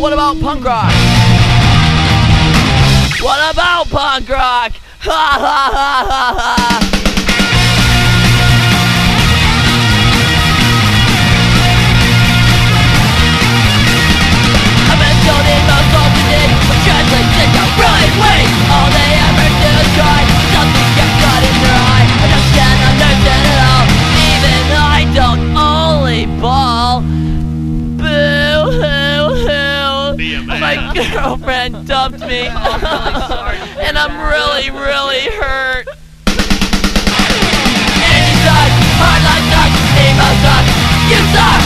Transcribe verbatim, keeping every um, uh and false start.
what about punk rock? What about punk rock? Ha ha ha ha ha! I've been told in most alternate, but translates it the right way. All they ever do is try, something gets caught in their eye. I just can't understand it all, even I don't only ball. Boo hoo hoo. Be a man. My girlfriend dumped me, Oh, I'm really sorry. and I'm really, really hurt. And you suck, hard life sucks, emo sucks, you suck.